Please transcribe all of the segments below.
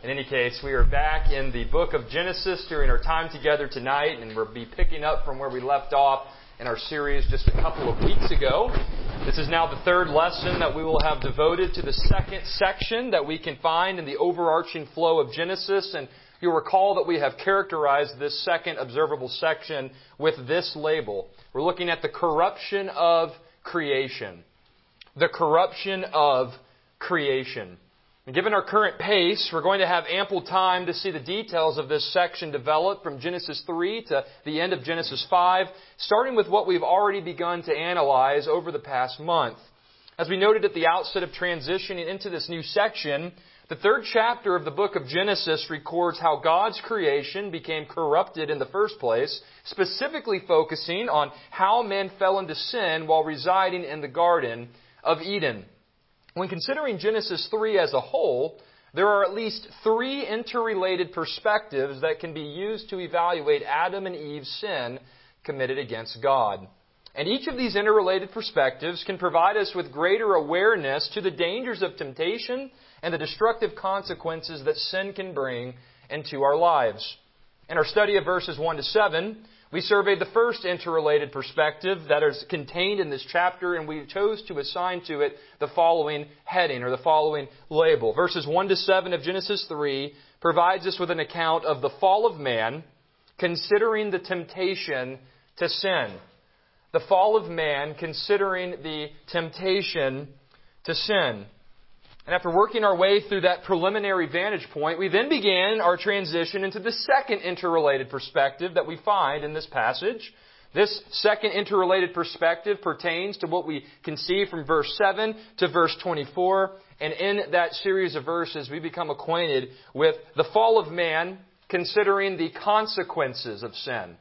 In any case, we are back in the book of Genesis during our time together tonight, and we'll be picking up from where we left off in our series just a couple of weeks ago. This is now the third lesson that we will have devoted to the second section that we can find in the overarching flow of Genesis. And you'll recall that we have characterized this second observable section with this label. We're looking at the corruption of creation. The corruption of creation. And given our current pace, we're going to have ample time to see the details of this section develop from Genesis 3 to the end of Genesis 5, starting with what we've already begun to analyze over the past month. As we noted at the outset of transitioning into this new section, the third chapter of the book of Genesis records how God's creation became corrupted in the first place, specifically focusing on how men fell into sin while residing in the Garden of Eden. When considering Genesis 3 as a whole, there are at least three interrelated perspectives that can be used to evaluate Adam and Eve's sin committed against God. And each of these interrelated perspectives can provide us with greater awareness to the dangers of temptation and the destructive consequences that sin can bring into our lives. In our study of verses 1 to 7, we surveyed the first interrelated perspective that is contained in this chapter, and we chose to assign to it the following heading or the following label. Verses 1 to 7 of Genesis 3 provides us with an account of the fall of man, considering the temptation to sin. The fall of man, considering the temptation to sin. And after working our way through that preliminary vantage point, we then began our transition into the second interrelated perspective that we find in this passage. This second interrelated perspective pertains to what we can see from verse 7 to verse 24. And in that series of verses, we become acquainted with the fall of man, considering the consequences of sin.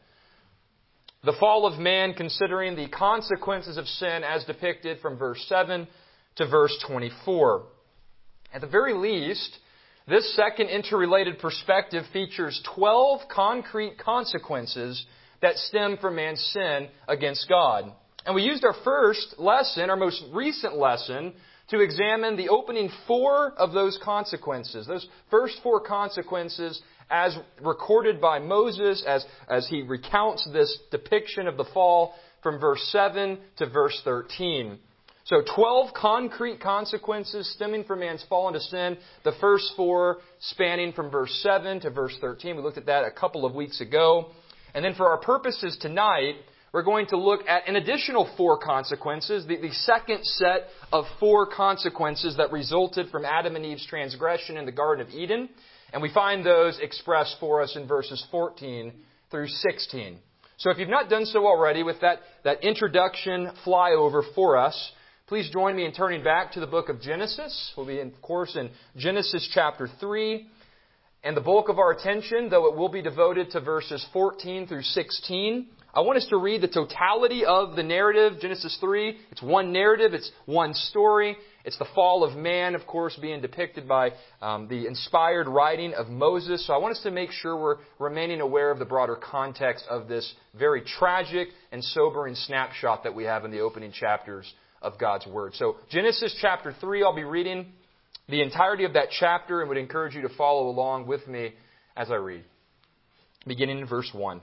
The fall of man, considering the consequences of sin as depicted from verse 7 to verse 24. At the very least, this second interrelated perspective features 12 concrete consequences that stem from man's sin against God. And we used our first lesson, our most recent lesson, to examine the opening four of those consequences. Those first four consequences as recorded by Moses as he recounts this depiction of the fall from verse 7 to verse 13. So 12 concrete consequences stemming from man's fall into sin. The first four spanning from verse 7 to verse 13. We looked at that a couple of weeks ago. And then for our purposes tonight, we're going to look at an additional four consequences. The second set of four consequences that resulted from Adam and Eve's transgression in the Garden of Eden. And we find those expressed for us in verses 14 through 16. So if you've not done so already with that introduction flyover for us, please join me in turning back to the book of Genesis. We'll be, of course, in Genesis chapter 3. And the bulk of our attention, though it will be devoted to verses 14 through 16, I want us to read the totality of the narrative, Genesis 3. It's one narrative, it's one story. It's the fall of man, of course, being depicted by the inspired writing of Moses. So I want us to make sure we're remaining aware of the broader context of this very tragic and sobering snapshot that we have in the opening chapters of God's Word. So Genesis chapter 3, I'll be reading the entirety of that chapter and would encourage you to follow along with me as I read. Beginning in verse 1.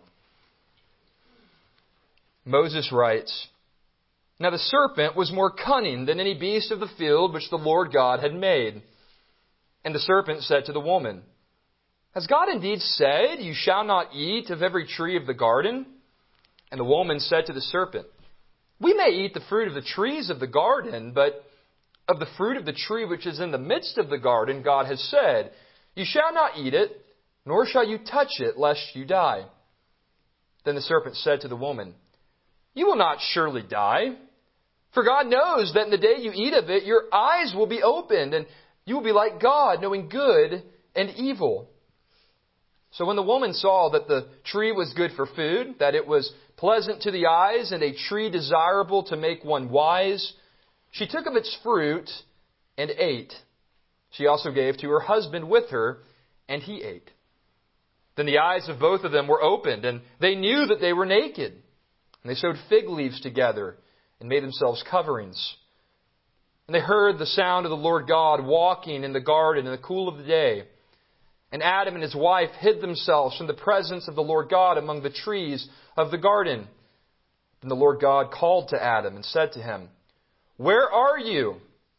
Moses writes, "Now the serpent was more cunning than any beast of the field which the Lord God had made. And the serpent said to the woman, 'Has God indeed said, you shall not eat of every tree of the garden?' And the woman said to the serpent, 'We may eat the fruit of the trees of the garden, but of the fruit of the tree which is in the midst of the garden, God has said, you shall not eat it, nor shall you touch it, lest you die.' Then the serpent said to the woman, 'You will not surely die. For God knows that in the day you eat of it, your eyes will be opened, and you will be like God, knowing good and evil.' So when the woman saw that the tree was good for food, that it was pleasant to the eyes, and a tree desirable to make one wise, she took of its fruit and ate. She also gave to her husband with her, and he ate. Then the eyes of both of them were opened, and they knew that they were naked. And they sewed fig leaves together and made themselves coverings. And they heard the sound of the Lord God walking in the garden in the cool of the day. And Adam and his wife hid themselves from the presence of the Lord God among the trees of the garden. Then the Lord God called to Adam and said to him, "Where are you?"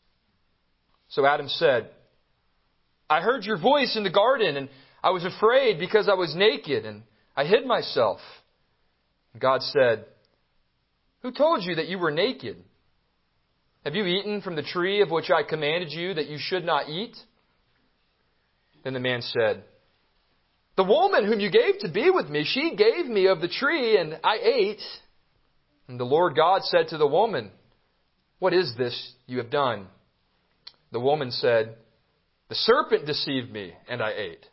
So Adam said, "I heard your voice in the garden, and I was afraid because I was naked, and I hid myself." And God said, "Who told you that you were naked? Have you eaten from the tree of which I commanded you that you should not eat?" Then the man said, "The woman whom you gave to be with me, she gave me of the tree, and I ate." And the Lord God said to the woman, "What is this you have done?" The woman said, "The serpent deceived me, and I ate."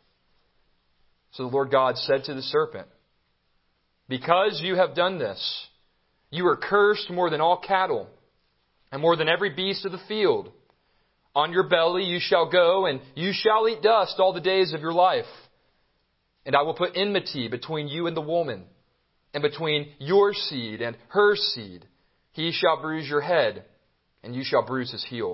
So the Lord God said to the serpent, "Because you have done this, you are cursed more than all cattle, and more than every beast of the field. On your belly you shall go, and you shall eat dust all the days of your life. And I will put enmity between you and the woman, and between your seed and her seed. He shall bruise your head, and you shall bruise his heel."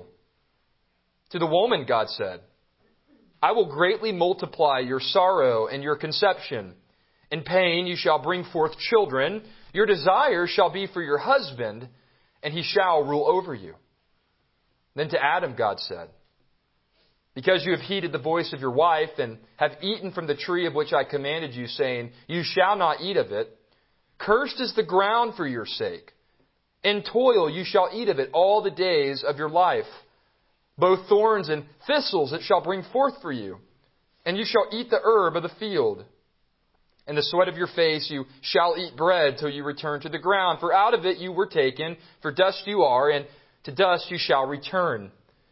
To the woman, God said, "I will greatly multiply your sorrow and your conception. In pain you shall bring forth children. Your desire shall be for your husband, and he shall rule over you." Then to Adam, God said, "Because you have heeded the voice of your wife, and have eaten from the tree of which I commanded you, saying, 'You shall not eat of it,' cursed is the ground for your sake. In toil you shall eat of it all the days of your life. Both thorns and thistles it shall bring forth for you, and you shall eat the herb of the field. In the sweat of your face you shall eat bread till you return to the ground, for out of it you were taken, for dust you are, and to dust you shall return."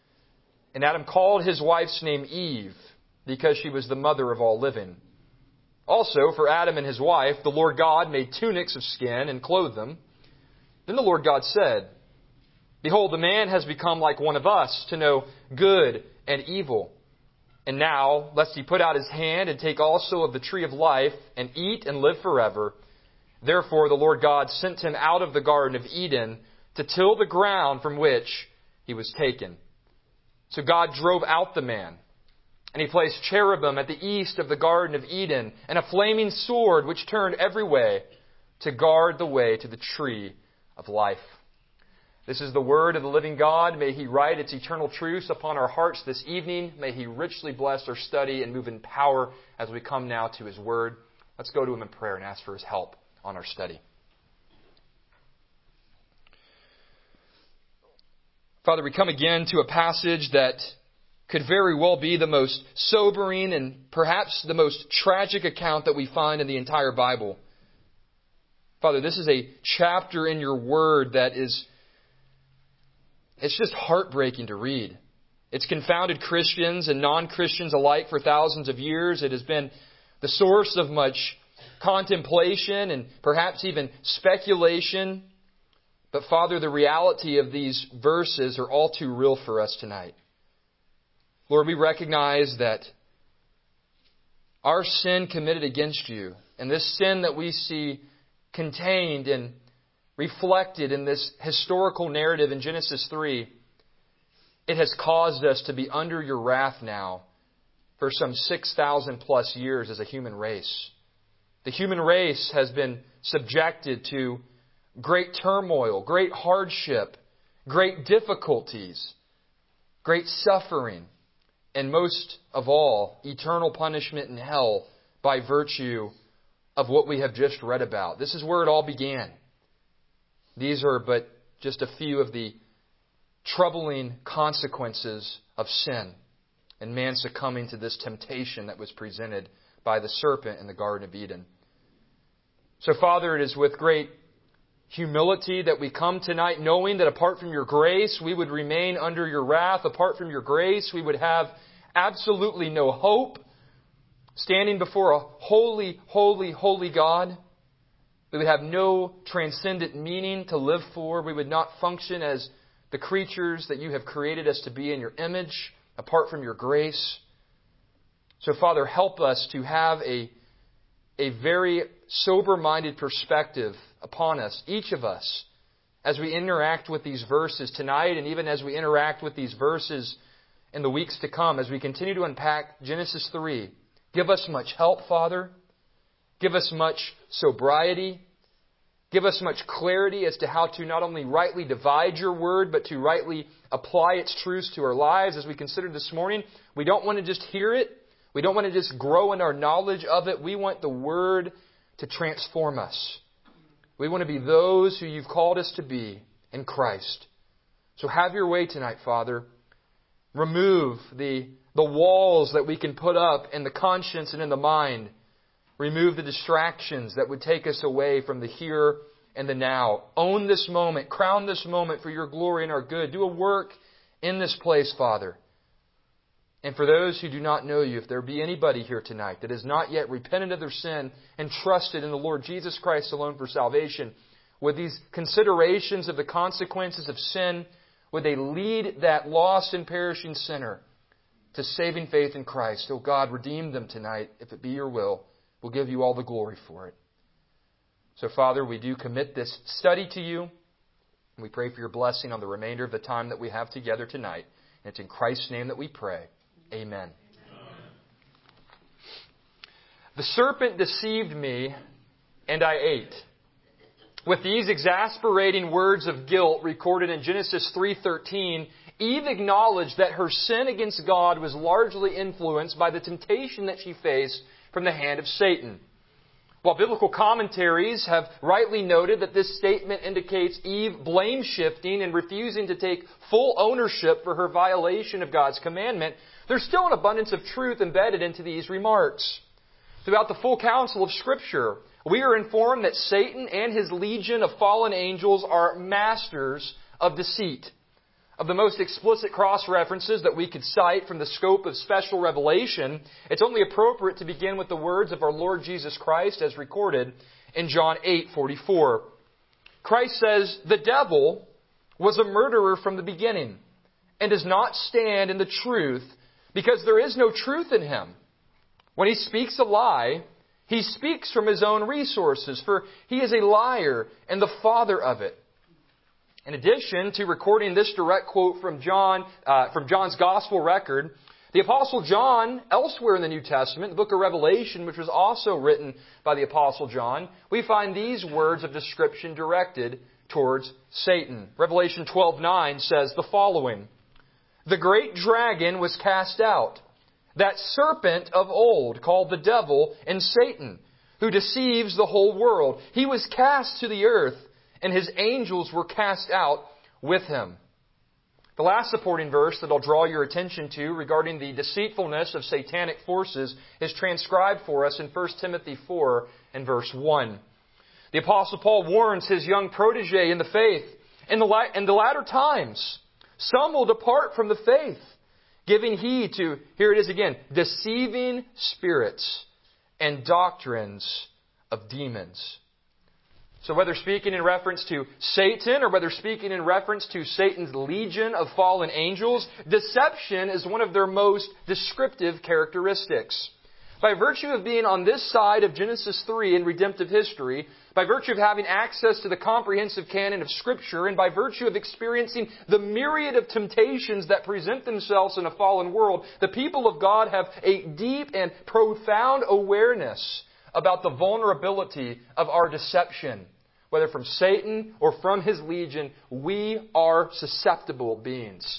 And Adam called his wife's name Eve, because she was the mother of all living. Also, for Adam and his wife, the Lord God made tunics of skin and clothed them. Then the Lord God said, "Behold, the man has become like one of us, to know good and evil. And now, lest he put out his hand and take also of the tree of life, and eat and live forever. Therefore the Lord God sent him out of the Garden of Eden to till the ground from which he was taken. So God drove out the man, and he placed cherubim at the east of the Garden of Eden, and a flaming sword which turned every way to guard the way to the tree of life." This is the word of the living God. May He write its eternal truths upon our hearts this evening. May He richly bless our study and move in power as we come now to His word. Let's go to Him in prayer and ask for His help on our study. Father, we come again to a passage that could very well be the most sobering and perhaps the most tragic account that we find in the entire Bible. Father, this is a chapter in your word that it's just heartbreaking to read. It's confounded Christians and non-Christians alike for thousands of years. It has been the source of much contemplation and perhaps even speculation. But Father, the reality of these verses are all too real for us tonight. Lord, we recognize that our sin committed against you, and this sin that we see contained and reflected in this historical narrative in Genesis 3, it has caused us to be under your wrath now for some 6,000 plus years as a human race. The human race has been subjected to great turmoil, great hardship, great difficulties, great suffering, and most of all, eternal punishment in hell by virtue of what we have just read about. This is where it all began. These are but just a few of the troubling consequences of sin and man succumbing to this temptation that was presented by the serpent in the Garden of Eden. So, Father, it is with great humility that we come tonight knowing that apart from your grace, we would remain under your wrath. Apart from your grace, we would have absolutely no hope standing before a holy, holy, holy God. We would have no transcendent meaning to live for. We would not function as the creatures that you have created us to be in your image apart from your grace. So, Father, help us to have a very sober-minded perspective upon us, each of us, as we interact with these verses tonight and even as we interact with these verses in the weeks to come, as we continue to unpack Genesis 3, Give us much help, Father. Give us much sobriety. Give us much clarity as to how to not only rightly divide your word, but to rightly apply its truths to our lives. As we considered this morning, we don't want to just hear it. We don't want to just grow in our knowledge of it. We want the word to transform us. We want to be those who you've called us to be in Christ. So have your way tonight, Father. Remove the walls that we can put up in the conscience and in the mind. Remove the distractions that would take us away from the here and the now. Own this moment. Crown this moment for your glory and our good. Do a work in this place, Father. And for those who do not know you, if there be anybody here tonight that has not yet repented of their sin and trusted in the Lord Jesus Christ alone for salvation, with these considerations of the consequences of sin, would they lead that lost and perishing sinner to saving faith in Christ? Oh God, redeem them tonight, if it be your will. We'll give you all the glory for it. So, Father, we do commit this study to you. And we pray for your blessing on the remainder of the time that we have together tonight. And it's in Christ's name that we pray. Amen. The serpent deceived me, and I ate. With these exasperating words of guilt recorded in Genesis 3:13, Eve acknowledged that her sin against God was largely influenced by the temptation that she faced from the hand of Satan. While biblical commentaries have rightly noted that this statement indicates Eve blame-shifting and refusing to take full ownership for her violation of God's commandment, there's still an abundance of truth embedded into these remarks. Throughout the full counsel of Scripture, we are informed that Satan and his legion of fallen angels are masters of deceit. Of the most explicit cross-references that we could cite from the scope of special revelation, it's only appropriate to begin with the words of our Lord Jesus Christ as recorded in John 8:44. Christ says, "The devil was a murderer from the beginning and does not stand in the truth because there is no truth in him. When he speaks a lie, he speaks from his own resources, for he is a liar and the father of it." In addition to recording this direct quote from John's Gospel record, the Apostle John, elsewhere in the New Testament, the book of Revelation, which was also written by the Apostle John, we find these words of description directed towards Satan. Revelation 12:9 says the following, "The great dragon was cast out, that serpent of old called the devil and Satan, who deceives the whole world. He was cast to the earth, and his angels were cast out with him." The last supporting verse that I'll draw your attention to regarding the deceitfulness of satanic forces is transcribed for us in 1 Timothy 4 and verse 1. The Apostle Paul warns his young protege in the faith, "In the latter times, some will depart from the faith, giving heed to," here it is again, "deceiving spirits and doctrines of demons." So whether speaking in reference to Satan or whether speaking in reference to Satan's legion of fallen angels, deception is one of their most descriptive characteristics. By virtue of being on this side of Genesis 3 in redemptive history, by virtue of having access to the comprehensive canon of Scripture, and by virtue of experiencing the myriad of temptations that present themselves in a fallen world, the people of God have a deep and profound awareness about the vulnerability of our deception. Whether from Satan or from his legion, we are susceptible beings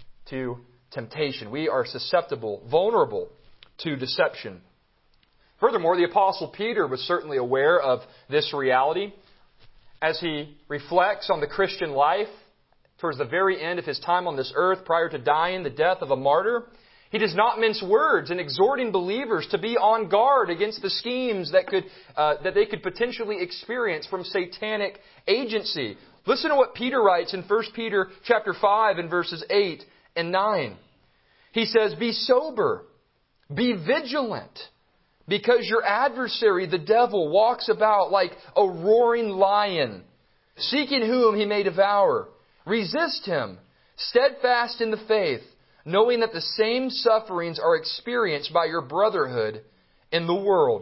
to temptation. We are susceptible, vulnerable to deception. Furthermore, the Apostle Peter was certainly aware of this reality. As he reflects on the Christian life towards the very end of his time on this earth, prior to dying the death of a martyr, he does not mince words in exhorting believers to be on guard against the schemes that they could potentially experience from satanic agency. Listen to what Peter writes in 1 Peter chapter 5 and verses 8 and 9. He says, "Be sober, be vigilant, because your adversary, the devil, walks about like a roaring lion, seeking whom he may devour. Resist him, steadfast in the faith, knowing that the same sufferings are experienced by your brotherhood in the world."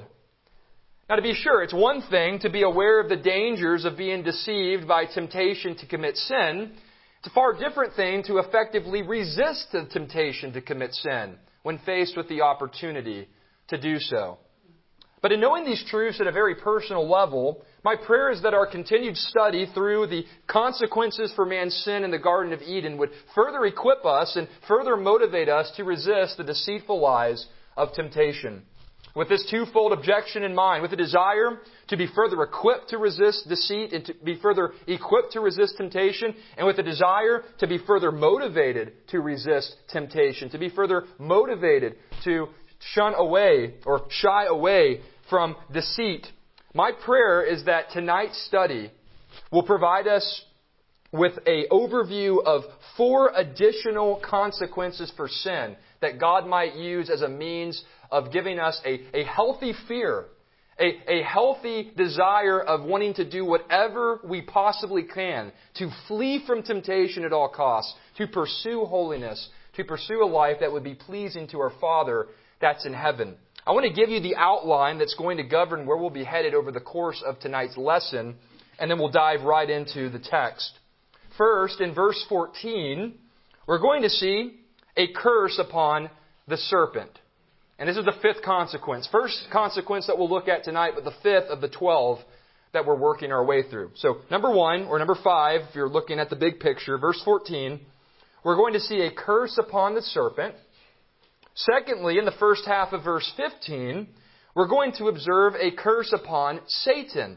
Now, to be sure, it's one thing to be aware of the dangers of being deceived by temptation to commit sin. It's a far different thing to effectively resist the temptation to commit sin when faced with the opportunity to do so. But in knowing these truths at a very personal level, my prayer is that our continued study through the consequences for man's sin in the Garden of Eden would further equip us and further motivate us to resist the deceitful lies of temptation. With this twofold objection in mind, with a desire to be further equipped to resist deceit and to be further equipped to resist temptation, and with a desire to be further motivated to resist temptation, to be further motivated to shun away or shy away from deceit. My prayer is that tonight's study will provide us with an overview of 4 additional consequences for sin that God might use as a means of giving us a healthy fear, a healthy desire of wanting to do whatever we possibly can to flee from temptation at all costs, to pursue holiness, to pursue a life that would be pleasing to our Father that's in heaven. I want to give you the outline that's going to govern where we'll be headed over the course of tonight's lesson, and then we'll dive right into the text. First, in verse 14, we're going to see a curse upon the serpent. And this is the 5th consequence. First consequence that we'll look at tonight, but the 5th of the 12 that we're working our way through. So, number 1, or number 5, if you're looking at the big picture, verse 14, we're going to see a curse upon the serpent. Secondly, in the first half of verse 15, we're going to observe a curse upon Satan.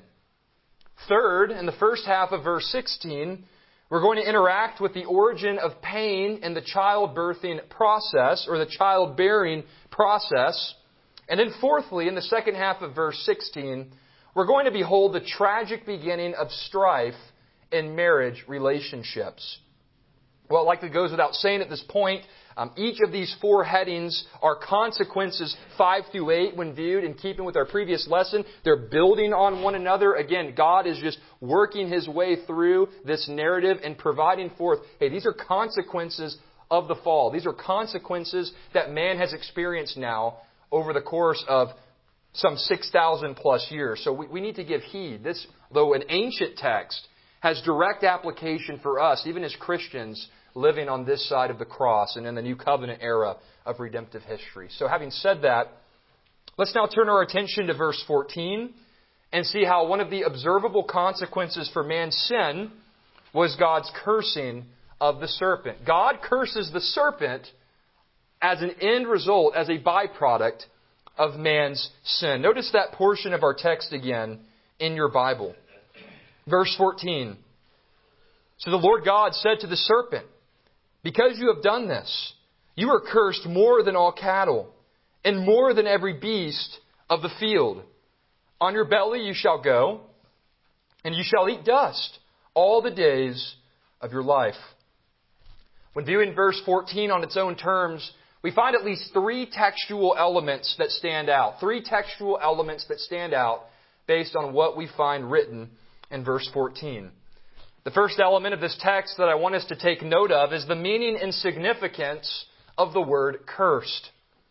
Third, in the first half of verse 16, we're going to interact with the origin of pain in the childbirthing process, or the childbearing process. And then fourthly, in the second half of verse 16, we're going to behold the tragic beginning of strife in marriage relationships. Well, it likely goes without saying at this point, each of these 4 headings are consequences 5 through 8 when viewed in keeping with our previous lesson. They're building on one another. Again, God is just working His way through this narrative and providing forth, hey, these are consequences of the fall. These are consequences that man has experienced now over the course of some 6,000 plus years. So we need to give heed. This, though an ancient text, has direct application for us, even as Christians, living on this side of the cross and in the New Covenant era of redemptive history. So having said that, let's now turn our attention to verse 14 and see how one of the observable consequences for man's sin was God's cursing of the serpent. God curses the serpent as an end result, as a byproduct of man's sin. Notice that portion of our text again in your Bible. Verse 14. So the Lord God said to the serpent, "Because you have done this, you are cursed more than all cattle, and more than every beast of the field. On your belly you shall go, and you shall eat dust all the days of your life." When viewing verse 14 on its own terms, we find at least 3 textual elements that stand out. 3 textual elements that stand out based on what we find written in verse 14. The first element of this text that I want us to take note of is the meaning and significance of the word cursed.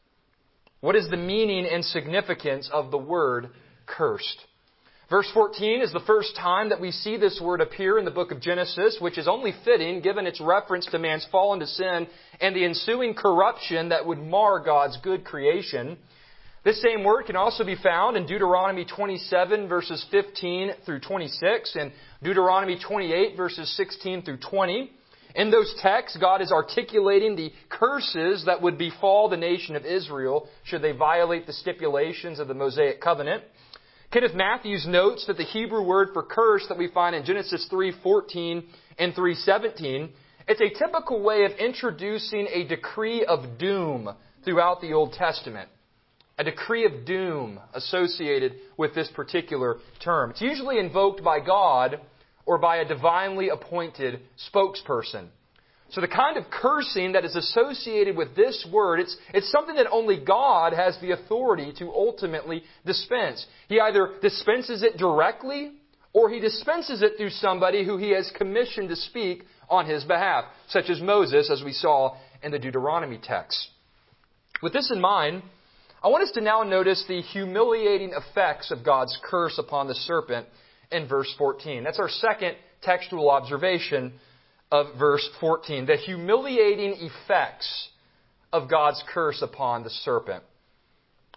What is the meaning and significance of the word cursed? Verse 14 is the first time that we see this word appear in the book of Genesis, which is only fitting given its reference to man's fall into sin and the ensuing corruption that would mar God's good creation. This same word can also be found in Deuteronomy 27 verses 15 through 26 and Deuteronomy 28 verses 16 through 20. In those texts, God is articulating the curses that would befall the nation of Israel should they violate the stipulations of the Mosaic covenant. Kenneth Matthews notes that the Hebrew word for curse that we find in Genesis 3:14 and 3:17, it's a typical way of introducing a decree of doom throughout the Old Testament. A decree of doom associated with this particular term. It's usually invoked by God or by a divinely appointed spokesperson. So the kind of cursing that is associated with this word, it's something that only God has the authority to ultimately dispense. He either dispenses it directly or He dispenses it through somebody who He has commissioned to speak on His behalf, such as Moses, as we saw in the Deuteronomy text. With this in mind, I want us to now notice the humiliating effects of God's curse upon the serpent in verse 14. That's our second textual observation of verse 14. The humiliating effects of God's curse upon the serpent.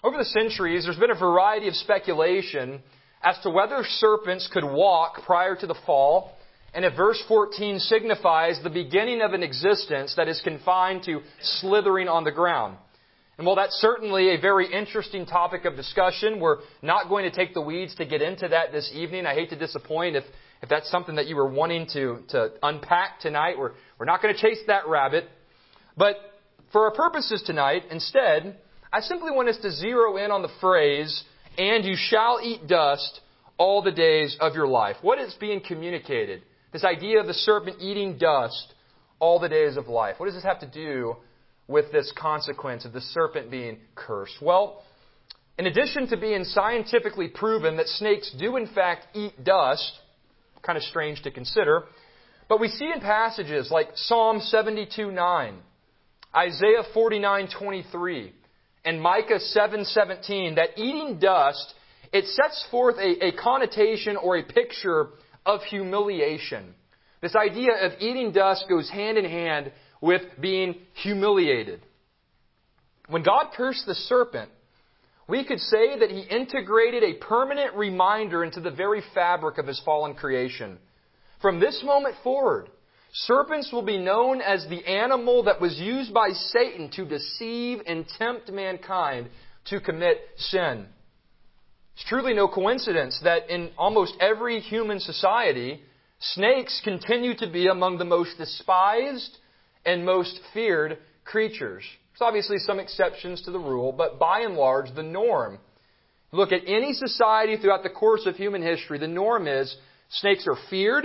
Over the centuries, there's been a variety of speculation as to whether serpents could walk prior to the fall, and if verse 14 signifies the beginning of an existence that is confined to slithering on the ground. And while that's certainly a very interesting topic of discussion, we're not going to take the weeds to get into that this evening. I hate to disappoint if that's something that you were wanting to unpack tonight. We're not going to chase that rabbit. But for our purposes tonight, instead, I simply want us to zero in on the phrase, "and you shall eat dust all the days of your life." What is being communicated? This idea of the serpent eating dust all the days of life. What does this have to do with this consequence of the serpent being cursed? Well, in addition to being scientifically proven that snakes do in fact eat dust, kind of strange to consider, but we see in passages like Psalm 72:9, Isaiah 49:23, and Micah 7:17 that eating dust, it sets forth a connotation or a picture of humiliation. This idea of eating dust goes hand in hand with being humiliated. When God cursed the serpent, we could say that He integrated a permanent reminder into the very fabric of His fallen creation. From this moment forward, serpents will be known as the animal that was used by Satan to deceive and tempt mankind to commit sin. It's truly no coincidence that in almost every human society, snakes continue to be among the most despised and most feared creatures. There's obviously some exceptions to the rule, but by and large, the norm. Look at any society throughout the course of human history, the norm is snakes are feared,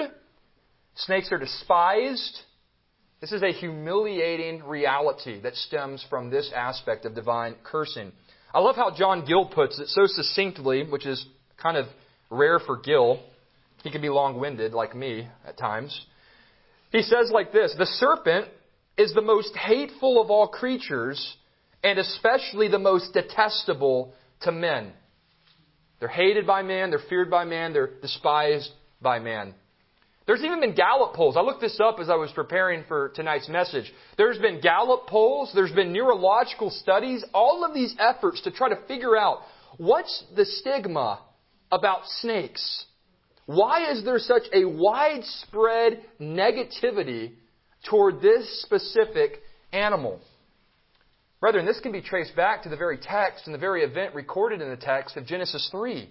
snakes are despised. This is a humiliating reality that stems from this aspect of divine cursing. I love how John Gill puts it so succinctly, which is kind of rare for Gill. He can be long-winded like me at times. He says like this, "The serpent is the most hateful of all creatures, and especially the most detestable to men." They're hated by man, they're feared by man, they're despised by man. There's even been Gallup polls. I looked this up as I was preparing for tonight's message. There's been Gallup polls, there's been neurological studies, all of these efforts to try to figure out what's the stigma about snakes. Why is there such a widespread negativity toward this specific animal? Brethren, this can be traced back to the very text and the very event recorded in the text of Genesis 3.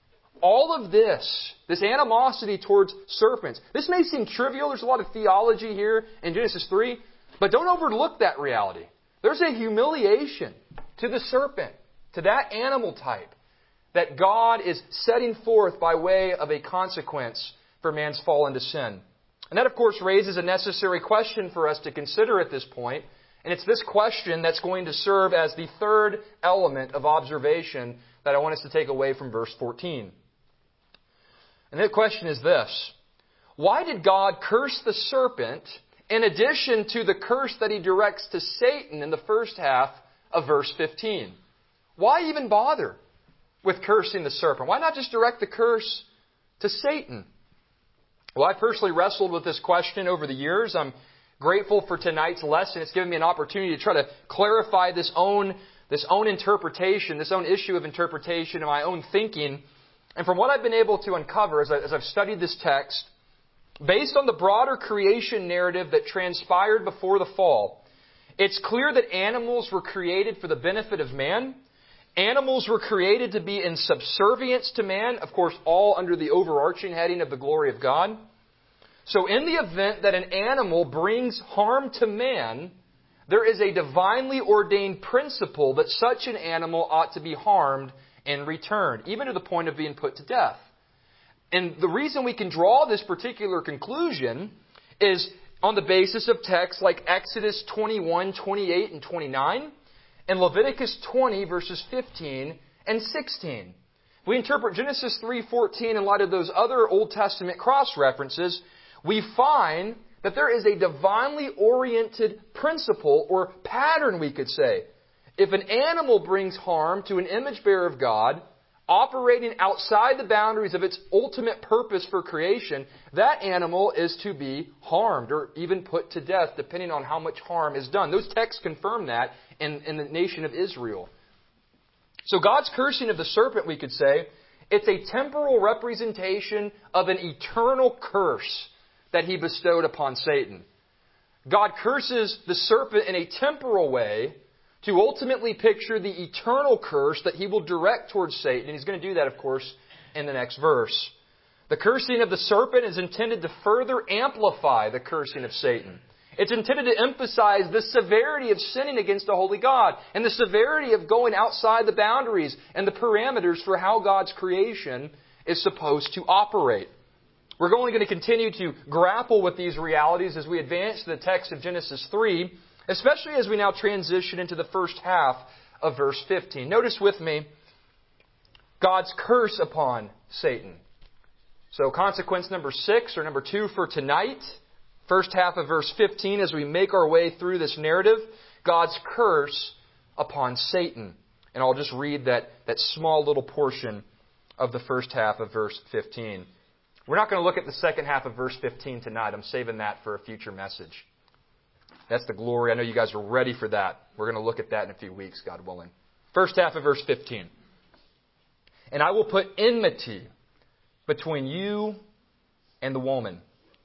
All of this animosity towards serpents, this may seem trivial. There's a lot of theology here in Genesis 3, but don't overlook that reality. There's a humiliation to the serpent, to that animal type, that God is setting forth by way of a consequence for man's fall into sin. And that, of course, raises a necessary question for us to consider at this point. And it's this question that's going to serve as the third element of observation that I want us to take away from verse 14. And the question is this: why did God curse the serpent in addition to the curse that He directs to Satan in the first half of verse 15? Why even bother with cursing the serpent? Why not just direct the curse to Satan? Well, I personally wrestled with this question over the years. I'm grateful for tonight's lesson. It's given me an opportunity to try to clarify this own interpretation, this own issue of interpretation in my own thinking. And from what I've been able to uncover as I've studied this text, based on the broader creation narrative that transpired before the fall, it's clear that animals were created for the benefit of man. Animals were created to be in subservience to man, of course, all under the overarching heading of the glory of God. So in the event that an animal brings harm to man, there is a divinely ordained principle that such an animal ought to be harmed in return, even to the point of being put to death. And the reason we can draw this particular conclusion is on the basis of texts like Exodus 21, 28, and 29, and Leviticus 20, verses 15 and 16. If we interpret Genesis 3:14 in light of those other Old Testament cross-references, we find that there is a divinely oriented principle or pattern, we could say. If an animal brings harm to an image bearer of God, operating outside the boundaries of its ultimate purpose for creation, that animal is to be harmed or even put to death, depending on how much harm is done. Those texts confirm that in the nation of Israel. So God's cursing of the serpent, we could say, it's a temporal representation of an eternal curse that He bestowed upon Satan. God curses the serpent in a temporal way to ultimately picture the eternal curse that He will direct towards Satan. And He's going to do that, of course, in the next verse. The cursing of the serpent is intended to further amplify the cursing of Satan. It's intended to emphasize the severity of sinning against the holy God and the severity of going outside the boundaries and the parameters for how God's creation is supposed to operate. We're only going to continue to grapple with these realities as we advance to the text of Genesis 3, especially as we now transition into the first half of verse 15. Notice with me God's curse upon Satan. So consequence number 6, or number 2 for tonight, first half of verse 15, as we make our way through this narrative, God's curse upon Satan. And I'll just read that small little portion of the first half of verse 15. We're not going to look at the second half of verse 15 tonight. I'm saving that for a future message. That's the glory. I know you guys are ready for that. We're going to look at that in a few weeks, God willing. First half of verse 15. And I will put enmity between you and the woman.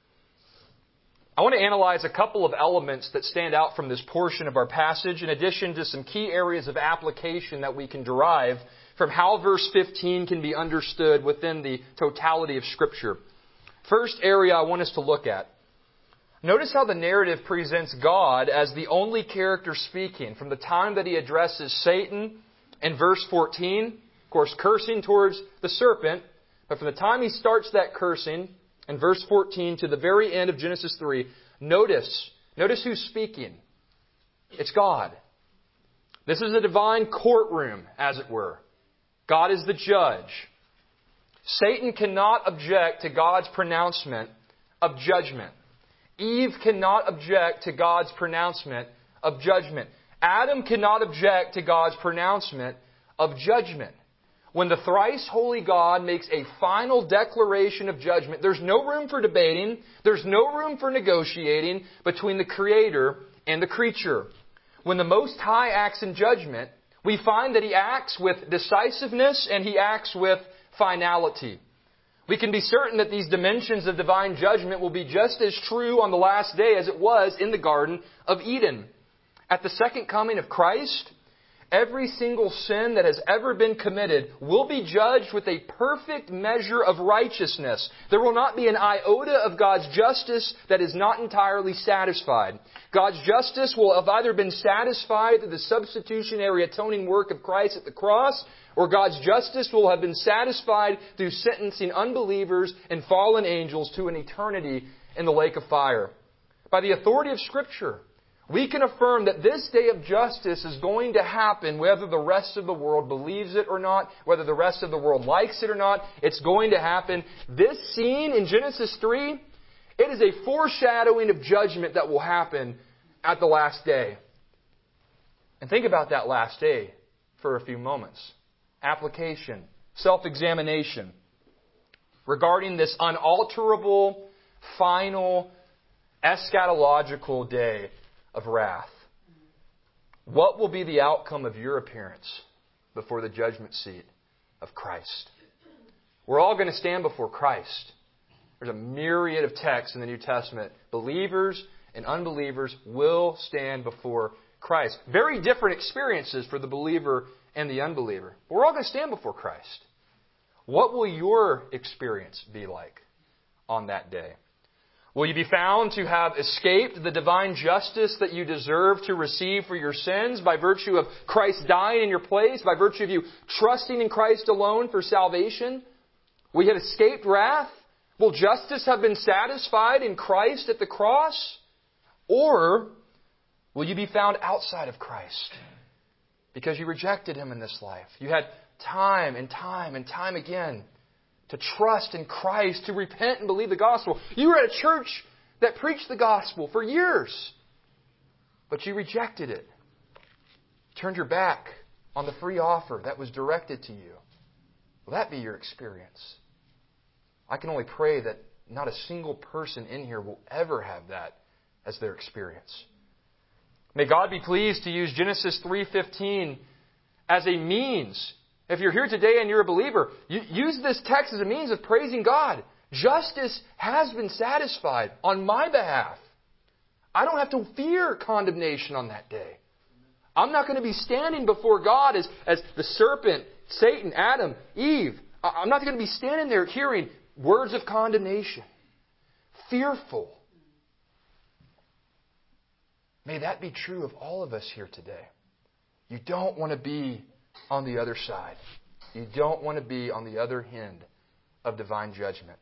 I want to analyze a couple of elements that stand out from this portion of our passage, in addition to some key areas of application that we can derive from how verse 15 can be understood within the totality of Scripture. First area I want us to look at. Notice how the narrative presents God as the only character speaking from the time that He addresses Satan in verse 14, of course, cursing towards the serpent, but from the time He starts that cursing in verse 14 to the very end of Genesis 3, notice who's speaking. It's God. This is a divine courtroom, as it were. God is the judge. Satan cannot object to God's pronouncement of judgment. Eve cannot object to God's pronouncement of judgment. Adam cannot object to God's pronouncement of judgment. When the thrice holy God makes a final declaration of judgment, there's no room for debating, there's no room for negotiating between the Creator and the creature. When the Most High acts in judgment, we find that He acts with decisiveness and He acts with finality. We can be certain that these dimensions of divine judgment will be just as true on the last day as it was in the Garden of Eden. At the second coming of Christ, every single sin that has ever been committed will be judged with a perfect measure of righteousness. There will not be an iota of God's justice that is not entirely satisfied. God's justice will have either been satisfied through the substitutionary atoning work of Christ at the cross, or God's justice will have been satisfied through sentencing unbelievers and fallen angels to an eternity in the lake of fire. By the authority of Scripture, we can affirm that this day of justice is going to happen whether the rest of the world believes it or not, whether the rest of the world likes it or not. It's going to happen. This scene in Genesis 3, it is a foreshadowing of judgment that will happen at the last day. And think about that last day for a few moments. Application, self-examination regarding this unalterable, final, eschatological day of wrath. What will be the outcome of your appearance before the judgment seat of Christ? We're all going to stand before Christ. There's a myriad of texts in the New Testament. Believers and unbelievers will stand before Christ. Very different experiences for the believer and the unbeliever. But we're all going to stand before Christ. What will your experience be like on that day? Will you be found to have escaped the divine justice that you deserve to receive for your sins by virtue of Christ dying in your place, by virtue of you trusting in Christ alone for salvation? Will you have escaped wrath? Will justice have been satisfied in Christ at the cross? Or will you be found outside of Christ because you rejected Him in this life? You had time and time and time again to trust in Christ, to repent and believe the gospel. You were at a church that preached the gospel for years, but you rejected it. Turned your back on the free offer that was directed to you. Will that be your experience? I can only pray that not a single person in here will ever have that as their experience. May God be pleased to use Genesis 3:15 as a means. If you're here today and you're a believer, use this text as a means of praising God. Justice has been satisfied on my behalf. I don't have to fear condemnation on that day. I'm not going to be standing before God as the serpent, Satan, Adam, Eve. I'm not going to be standing there hearing words of condemnation. Fearful. May that be true of all of us here today. You don't want to be on the other side. You don't want to be on the other end of divine judgment.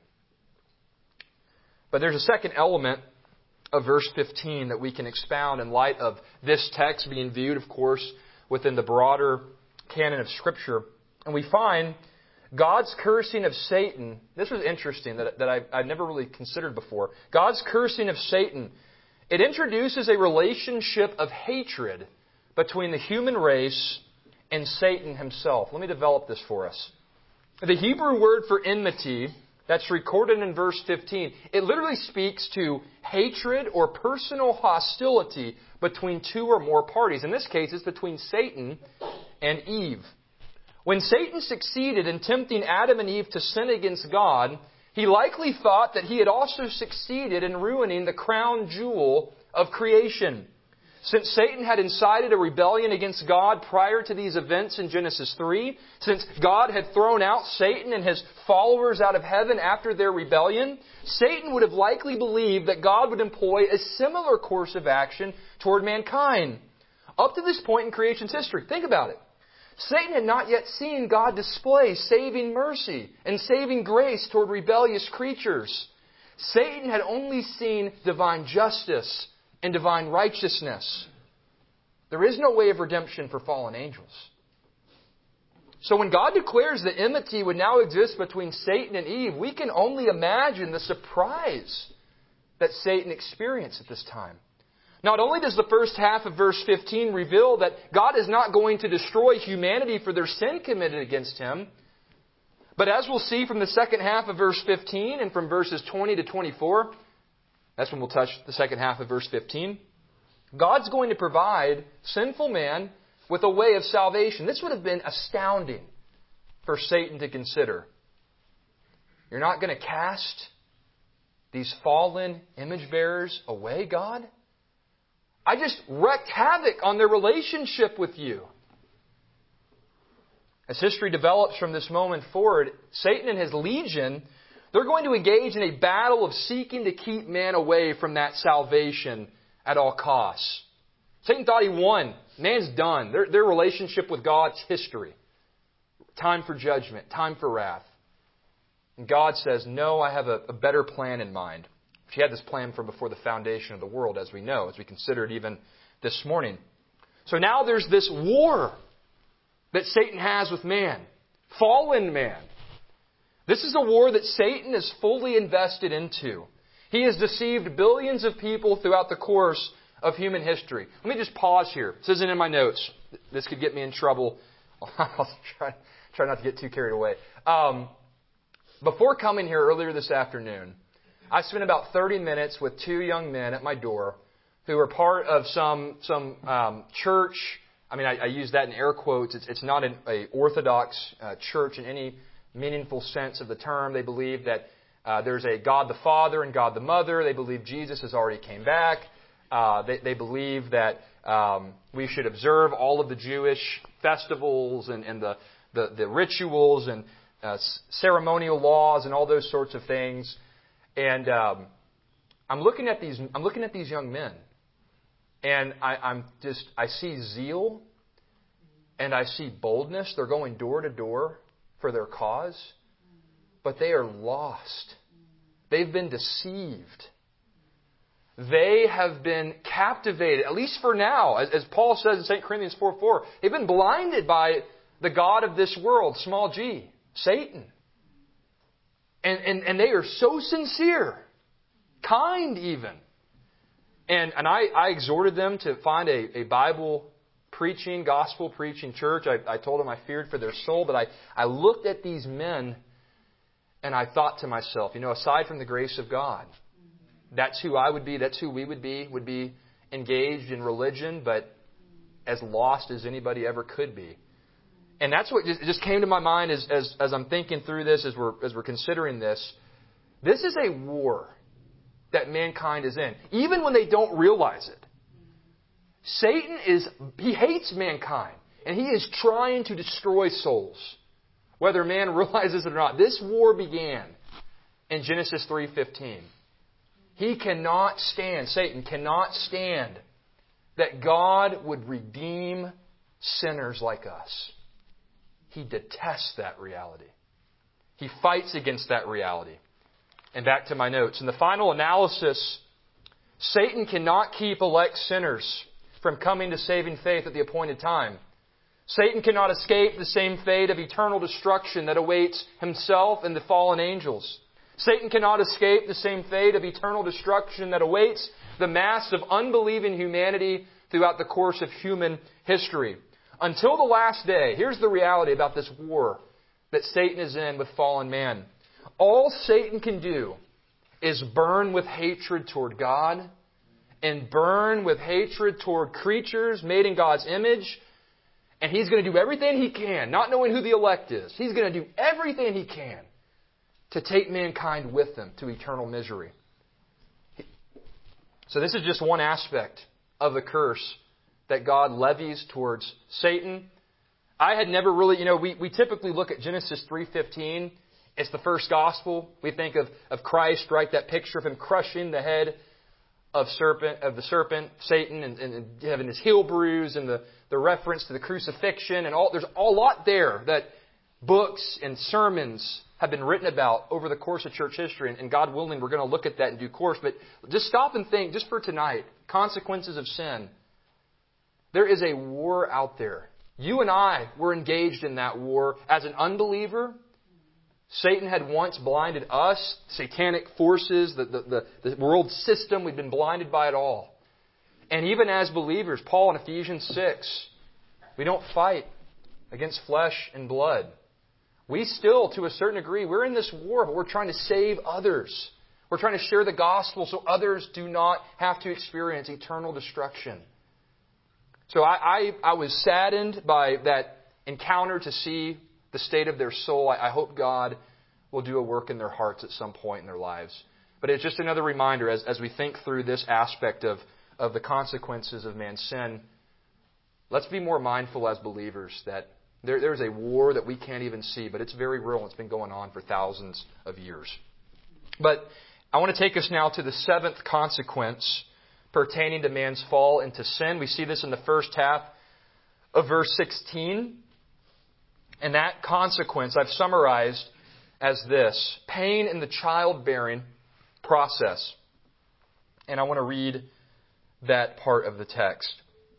But there's a second element of verse 15 that we can expound in light of this text being viewed, of course, within the broader canon of Scripture. And we find God's cursing of Satan. This was interesting that I've never really considered before. God's cursing of Satan, it introduces a relationship of hatred between the human race and Satan himself. Let me develop this for us. The Hebrew word for enmity that's recorded in verse 15, it literally speaks to hatred or personal hostility between two or more parties. In this case, it's between Satan and Eve. When Satan succeeded in tempting Adam and Eve to sin against God, he likely thought that he had also succeeded in ruining the crown jewel of creation. Since Satan had incited a rebellion against God prior to these events in Genesis 3, since God had thrown out Satan and his followers out of heaven after their rebellion, Satan would have likely believed that God would employ a similar course of action toward mankind. Up to this point in creation's history, think about it. Satan had not yet seen God display saving mercy and saving grace toward rebellious creatures. Satan had only seen divine justice and divine righteousness. There is no way of redemption for fallen angels. So when God declares that enmity would now exist between Satan and Eve, we can only imagine the surprise that Satan experienced at this time. Not only does the first half of verse 15 reveal that God is not going to destroy humanity for their sin committed against Him, but as we'll see from the second half of verse 15 and from verses 20 to 24, that's when we'll touch the second half of verse 15. God's going to provide sinful man with a way of salvation. This would have been astounding for Satan to consider. You're not going to cast these fallen image bearers away, God? I just wreaked havoc on their relationship with you. As history develops from this moment forward, Satan and his legion, they're going to engage in a battle of seeking to keep man away from that salvation at all costs. Satan thought he won. Man's done. Their relationship with God's history. Time for judgment. Time for wrath. And God says, no, I have a better plan in mind. He had this plan from before the foundation of the world, as we know, as we considered even this morning. So now there's this war that Satan has with man. Fallen man. This is a war that Satan is fully invested into. He has deceived billions of people throughout the course of human history. Let me just pause here. This isn't in my notes. This could get me in trouble. I'll try not to get too carried away. Before coming here earlier this afternoon, I spent about 30 minutes with two young men at my door who were part of some church. I mean, I use that in air quotes. It's not an orthodox church in any meaningful sense of the term. They believe that there's a God the Father and God the Mother. They believe Jesus has already came back. They believe that we should observe all of the Jewish festivals and the rituals and ceremonial laws and all those sorts of things. And I'm looking at these young men, and I see zeal, and I see boldness. They're going door to door for their cause, but they are lost. They've been deceived. They have been captivated, at least for now, as Paul says in 2 Corinthians 4:4. They've been blinded by the god of this world, small g, Satan. And they are so sincere, kind even. And I exhorted them to find a Bible preaching, gospel preaching church. I told them I feared for their soul, but I looked at these men and I thought to myself, aside from the grace of God, that's who I would be, that's who we would be engaged in religion, but as lost as anybody ever could be. And that's what just came to my mind as I'm thinking through this, as we're considering this. This is a war that mankind is in, even when they don't realize it. Satan he hates mankind, and he is trying to destroy souls, whether man realizes it or not. This war began in Genesis 3:15. He cannot stand, Satan cannot stand that God would redeem sinners like us. He detests that reality. He fights against that reality. And back to my notes. In the final analysis, Satan cannot keep elect sinners from coming to saving faith at the appointed time. Satan cannot escape the same fate of eternal destruction that awaits himself and the fallen angels. Satan cannot escape the same fate of eternal destruction that awaits the mass of unbelieving humanity throughout the course of human history. Until the last day, here's the reality about this war that Satan is in with fallen man. All Satan can do is burn with hatred toward God and burn with hatred toward creatures made in God's image. And he's going to do everything he can, not knowing who the elect is. He's going to do everything he can to take mankind with him to eternal misery. So this is just one aspect of the curse that God levies towards Satan. I had never really, we typically look at Genesis 3:15. It's the first gospel. We think of Christ, right? That picture of him crushing the head of the serpent, Satan, and having his heel bruised, and the reference to the crucifixion, and all. There's a lot there that books and sermons have been written about over the course of church history, and God willing, we're going to look at that in due course. But just stop and think, just for tonight, consequences of sin. There is a war out there. You and I were engaged in that war as an unbeliever. Satan had once blinded us, satanic forces, the world system. We've been blinded by it all. And even as believers, Paul in Ephesians 6, we don't fight against flesh and blood. We still, to a certain degree, we're in this war, but we're trying to save others. We're trying to share the gospel so others do not have to experience eternal destruction. So I was saddened by that encounter to see the state of their soul. I hope God will do a work in their hearts at some point in their lives. But it's just another reminder as we think through this aspect of the consequences of man's sin. Let's be more mindful as believers that there's a war that we can't even see, but it's very real and it's been going on for thousands of years. But I want to take us now to the seventh consequence pertaining to man's fall into sin. We see this in the first half of verse 16. And that consequence I've summarized as this: pain in the childbearing process. And I want to read that part of the text.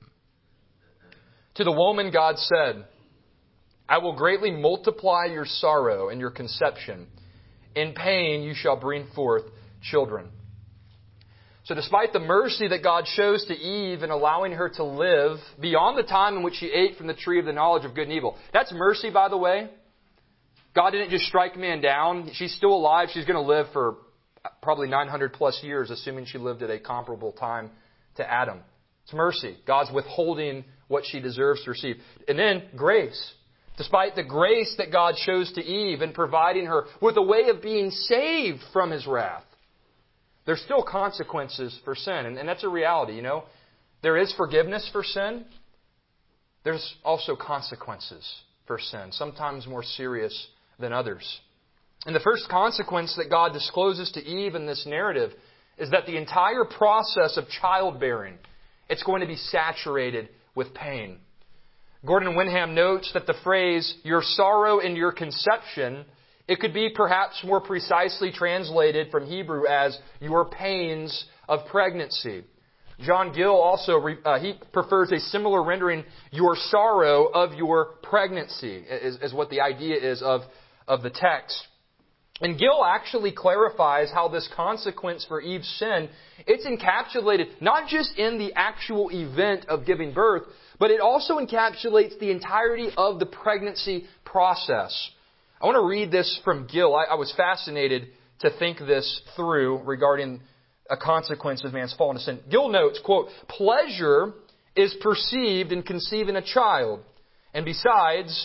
To the woman God said, I will greatly multiply your sorrow and your conception. In pain you shall bring forth children. So despite the mercy that God shows to Eve in allowing her to live beyond the time in which she ate from the tree of the knowledge of good and evil. That's mercy, by the way. God didn't just strike man down. She's still alive. She's going to live for probably 900 plus years, assuming she lived at a comparable time to Adam. It's mercy. God's withholding what she deserves to receive. And then grace. Despite the grace that God shows to Eve in providing her with a way of being saved from His wrath, there's still consequences for sin. And that's a reality, There is forgiveness for sin. There's also consequences for sin, sometimes more serious than others. And the first consequence that God discloses to Eve in this narrative is that the entire process of childbearing, it's going to be saturated with pain. Gordon Wenham notes that the phrase, your sorrow in your conception, it could be perhaps more precisely translated from Hebrew as your pains of pregnancy. John Gill also, he prefers a similar rendering, your sorrow of your pregnancy, is what the idea is of the text. And Gill actually clarifies how this consequence for Eve's sin, it's encapsulated not just in the actual event of giving birth, but it also encapsulates the entirety of the pregnancy process. I want to read this from Gill. I was fascinated to think this through regarding a consequence of man's fall into sin. Gill notes, quote, pleasure is perceived in conceiving a child. And besides,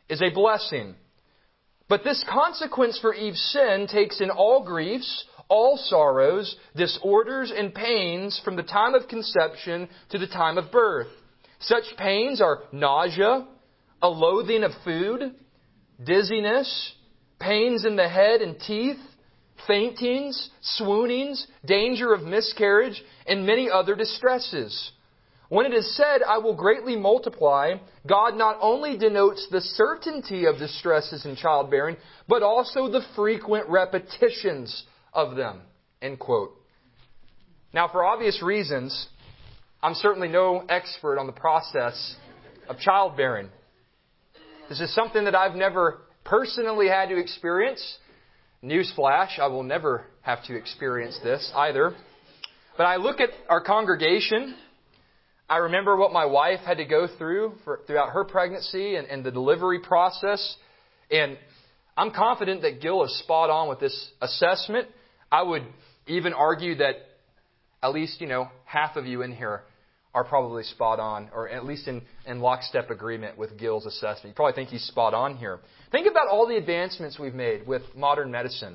is a blessing. But this consequence for Eve's sin takes in all griefs, all sorrows, disorders, and pains from the time of conception to the time of birth. Such pains are nausea, a loathing of food, dizziness, pains in the head and teeth, faintings, swoonings, danger of miscarriage, and many other distresses. When it is said, I will greatly multiply, God not only denotes the certainty of distresses in childbearing, but also the frequent repetitions of them. End quote. Now, for obvious reasons, I'm certainly no expert on the process of childbearing. This is something that I've never personally had to experience. Newsflash, I will never have to experience this either. But I look at our congregation. I remember what my wife had to go through throughout her pregnancy and the delivery process. And I'm confident that Gil is spot on with this assessment. I would even argue that at least, half of you in here are probably spot on, or at least in lockstep agreement with Gil's assessment. You probably think he's spot on here. Think about all the advancements we've made with modern medicine.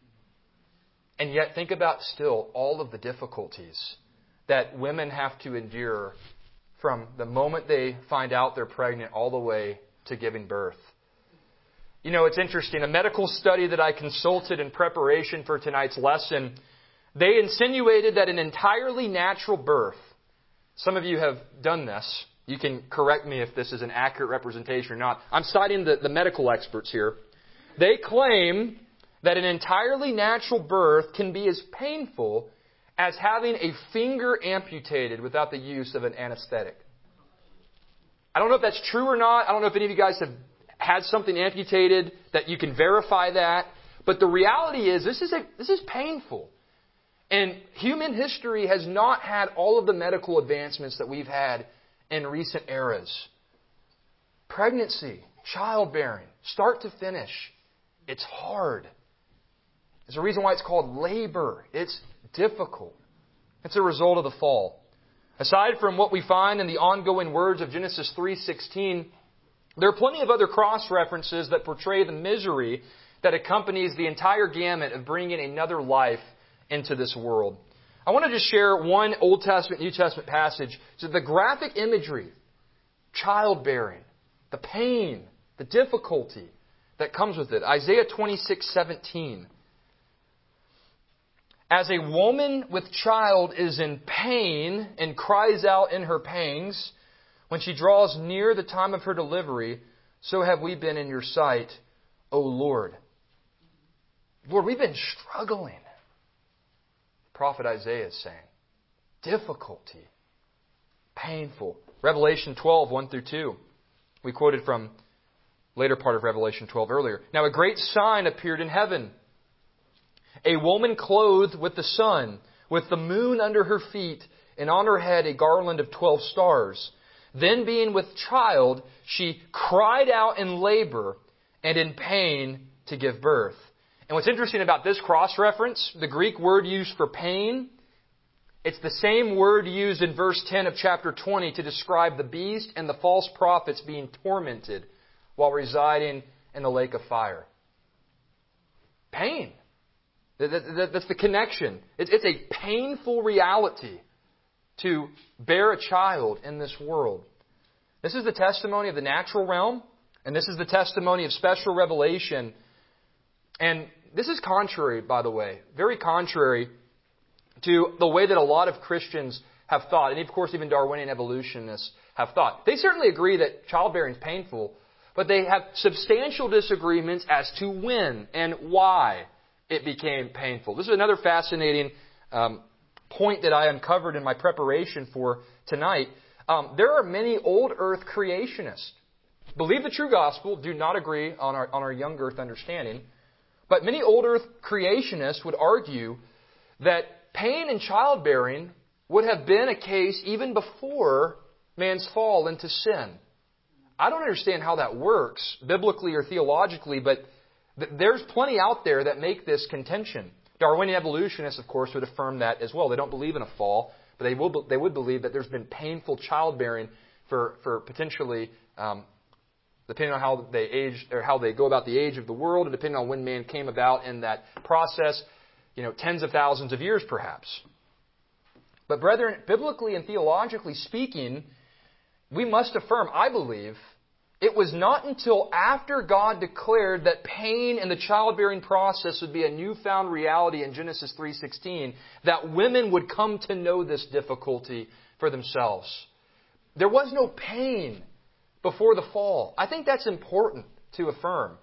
And yet think about still all of the difficulties that women have to endure from the moment they find out they're pregnant all the way to giving birth. It's interesting. A medical study that I consulted in preparation for tonight's lesson, they insinuated that an entirely natural birth, some of you have done this. You can correct me if this is an accurate representation or not. I'm citing the medical experts here. They claim that an entirely natural birth can be as painful as having a finger amputated without the use of an anesthetic. I don't know if that's true or not. I don't know if any of you guys have had something amputated that you can verify that. But the reality is this is painful. And human history has not had all of the medical advancements that we've had in recent eras. Pregnancy, childbearing, start to finish, it's hard. There's a reason why it's called labor. It's difficult. It's a result of the fall. Aside from what we find in the ongoing words of Genesis 3:16, there are plenty of other cross-references that portray the misery that accompanies the entire gamut of bringing another life into this world. I want to just share one Old Testament, New Testament passage. So the graphic imagery, childbearing, the pain, the difficulty that comes with it. Isaiah 26:17. As a woman with child is in pain and cries out in her pangs, when she draws near the time of her delivery, so have we been in your sight, O Lord. Lord, we've been struggling. Prophet Isaiah is saying. Difficulty. Painful. Revelation 12, 1-2. We quoted from later part of Revelation 12 earlier. Now a great sign appeared in heaven. A woman clothed with the sun, with the moon under her feet, and on her head a garland of 12 stars. Then being with child, she cried out in labor and in pain to give birth. And what's interesting about this cross-reference, the Greek word used for pain, it's the same word used in verse 10 of chapter 20 to describe the beast and the false prophets being tormented while residing in the lake of fire. Pain. That's the connection. It's a painful reality to bear a child in this world. This is the testimony of the natural realm, and this is the testimony of special revelation. And this is contrary, by the way, very contrary to the way that a lot of Christians have thought, and of course even Darwinian evolutionists have thought. They certainly agree that childbearing is painful, but they have substantial disagreements as to when and why it became painful. This is another fascinating point that I uncovered in my preparation for tonight. There are many old earth creationists. Believe the true gospel, do not agree on our young earth understanding. But many old earth creationists would argue that pain in childbearing would have been a case even before man's fall into sin. I don't understand how that works, biblically or theologically, but there's plenty out there that make this contention. Darwinian evolutionists, of course, would affirm that as well. They don't believe in a fall, but they would believe that there's been painful childbearing for potentially depending on how they age or how they go about the age of the world, and depending on when man came about in that process, tens of thousands of years perhaps. But brethren, biblically and theologically speaking, we must affirm, I believe, it was not until after God declared that pain in the childbearing process would be a newfound reality in Genesis 3:16 that women would come to know this difficulty for themselves. There was no pain before the fall. I think that's important to affirm.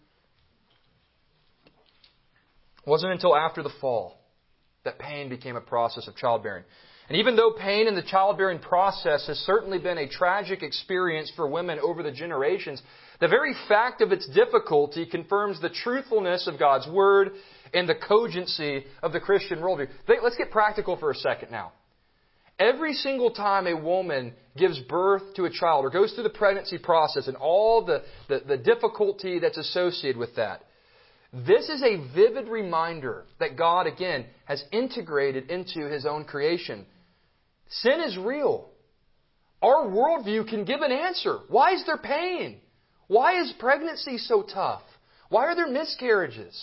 It wasn't until after the fall that pain became a process of childbearing. And even though pain in the childbearing process has certainly been a tragic experience for women over the generations, the very fact of its difficulty confirms the truthfulness of God's Word and the cogency of the Christian worldview. Let's get practical for a second now. Every single time a woman gives birth to a child or goes through the pregnancy process and all the difficulty that's associated with that, this is a vivid reminder that God, again, has integrated into His own creation. Sin is real. Our worldview can give an answer. Why is there pain? Why is pregnancy so tough? Why are there miscarriages?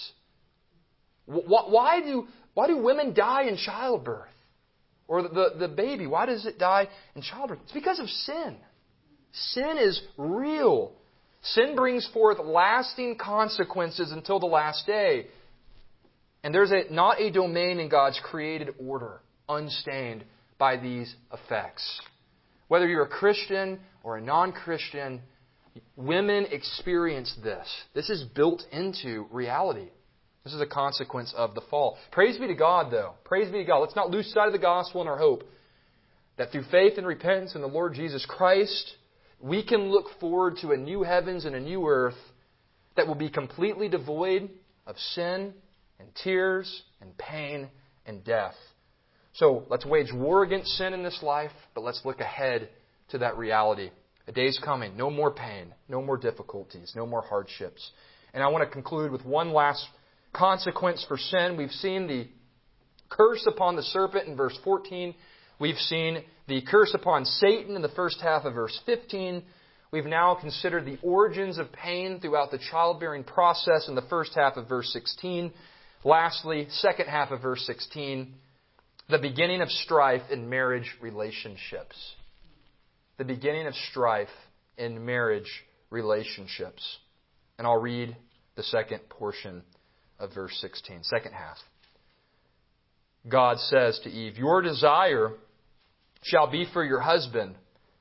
Why do women die in childbirth? Or the baby, why does it die in childbirth? It's because of sin. Sin is real. Sin brings forth lasting consequences until the last day. And there's not a domain in God's created order unstained by these effects. Whether you're a Christian or a non-Christian, women experience this. This is built into reality. This is a consequence of the fall. Praise be to God, though. Praise be to God. Let's not lose sight of the gospel and our hope that through faith and repentance in the Lord Jesus Christ, we can look forward to a new heavens and a new earth that will be completely devoid of sin and tears and pain and death. So let's wage war against sin in this life, but let's look ahead to that reality. A day's coming. No more pain. No more difficulties. No more hardships. And I want to conclude with one last consequence for sin. We've seen the curse upon the serpent in verse 14. We've seen the curse upon Satan in the first half of verse 15. We've now considered the origins of pain throughout the childbearing process in the first half of verse 16. Lastly, second half of verse 16, the beginning of strife in marriage relationships. The beginning of strife in marriage relationships. And I'll read the second portion of verse 16, second half. God says to Eve, "Your desire shall be for your husband,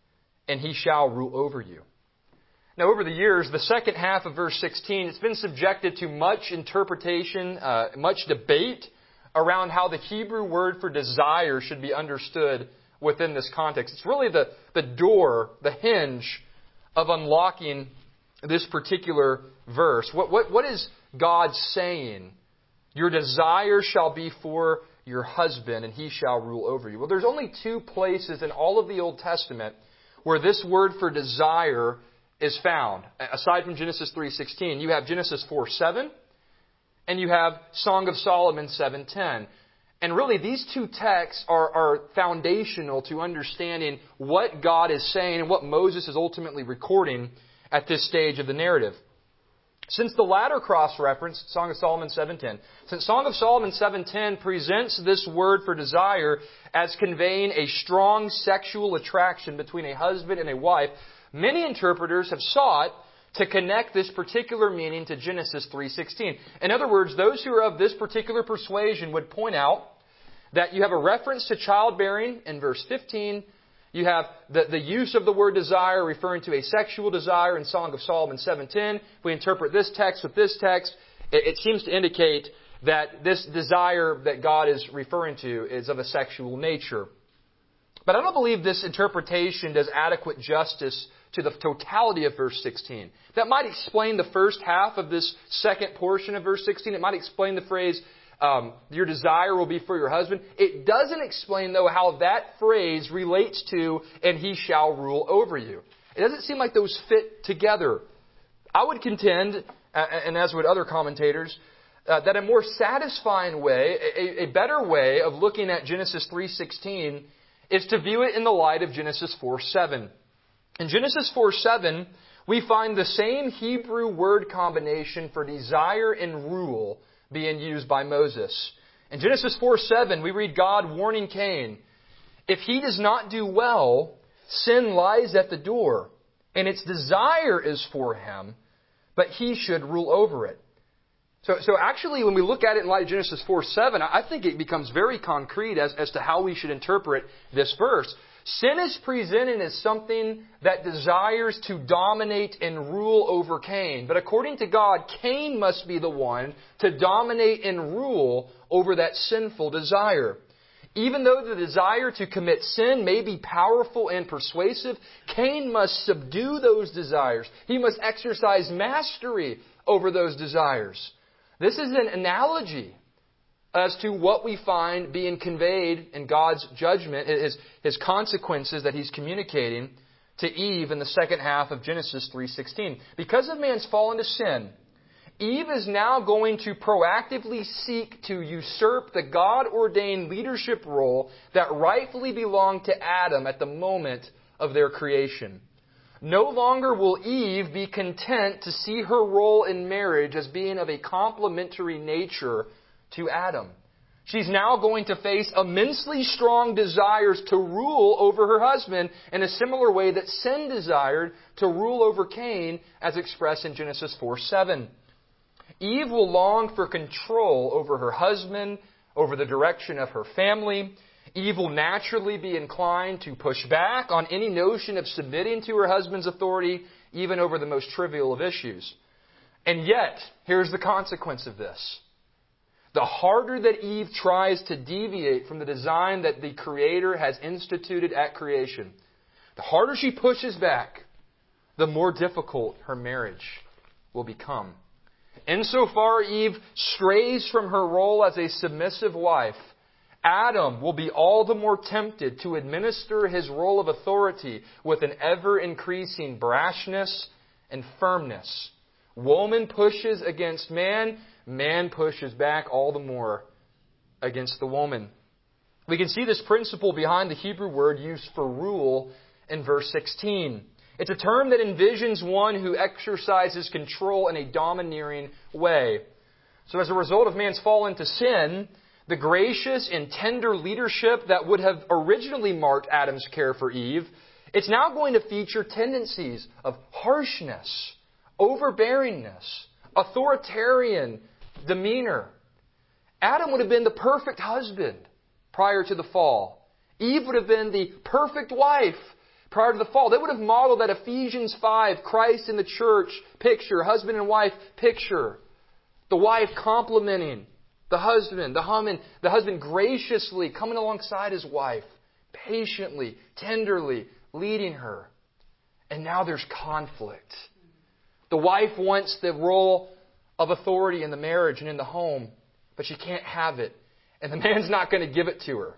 and he shall rule over you." Now, over the years, the second half of verse 16, it's been subjected to much interpretation, much debate around how the Hebrew word for desire should be understood within this context. It's really the door, the hinge of unlocking this particular verse. What is God saying? Your desire shall be for your husband, and he shall rule over you. Well, there's only two places in all of the Old Testament where this word for desire is found. Aside from Genesis 3:16, you have Genesis 4:7, and you have Song of Solomon 7:10. And really, these two texts are foundational to understanding what God is saying and what Moses is ultimately recording at this stage of the narrative. Since the latter cross-reference, Song of Solomon 7:10, since Song of Solomon 7:10 presents this word for desire as conveying a strong sexual attraction between a husband and a wife, many interpreters have sought to connect this particular meaning to Genesis 3:16. In other words, those who are of this particular persuasion would point out that you have a reference to childbearing in verse 15. You have the use of the word desire referring to a sexual desire in Song of Solomon 7:10. If we interpret this text with this text, it seems to indicate that this desire that God is referring to is of a sexual nature. But I don't believe this interpretation does adequate justice to the totality of verse 16. That might explain the first half of this second portion of verse 16. It might explain the phrase, your desire will be for your husband. It doesn't explain, though, how that phrase relates to, and he shall rule over you. It doesn't seem like those fit together. I would contend, and as would other commentators, that a more satisfying way, a better way of looking at Genesis 3:16 is to view it in the light of Genesis 4:7. In Genesis 4:7, we find the same Hebrew word combination for desire and rule being used by Moses. In Genesis 4:7, we read God warning Cain, if he does not do well, sin lies at the door, and its desire is for him, but he should rule over it. So actually, when we look at it in light of Genesis 4:7, I think it becomes very concrete as to how we should interpret this verse. Sin is presented as something that desires to dominate and rule over Cain. But according to God, Cain must be the one to dominate and rule over that sinful desire. Even though the desire to commit sin may be powerful and persuasive, Cain must subdue those desires. He must exercise mastery over those desires. This is an analogy as to what we find being conveyed in God's judgment, His consequences that He's communicating to Eve in the second half of Genesis 3:16. Because of man's fall into sin, Eve is now going to proactively seek to usurp the God-ordained leadership role that rightfully belonged to Adam at the moment of their creation. No longer will Eve be content to see her role in marriage as being of a complementary nature to Adam. She's now going to face immensely strong desires to rule over her husband in a similar way that sin desired to rule over Cain, as expressed in Genesis 4:7. Eve will long for control over her husband, over the direction of her family. Eve will naturally be inclined to push back on any notion of submitting to her husband's authority, even over the most trivial of issues. And yet, here's the consequence of this. The harder that Eve tries to deviate from the design that the Creator has instituted at creation, the harder she pushes back, the more difficult her marriage will become. Insofar Eve strays from her role as a submissive wife, Adam will be all the more tempted to administer his role of authority with an ever-increasing brashness and firmness. Woman pushes against man, man pushes back all the more against the woman. We can see this principle behind the Hebrew word used for rule in verse 16. It's a term that envisions one who exercises control in a domineering way. So as a result of man's fall into sin, the gracious and tender leadership that would have originally marked Adam's care for Eve, it's now going to feature tendencies of harshness, overbearingness, authoritarian demeanor. Adam would have been the perfect husband prior to the fall. Eve would have been the perfect wife prior to the fall. They would have modeled that Ephesians 5, Christ in the church picture, husband and wife picture. The wife complimenting the husband graciously coming alongside his wife, patiently, tenderly leading her. And now there's conflict. The wife wants the role of authority in the marriage and in the home, but she can't have it. And the man's not going to give it to her.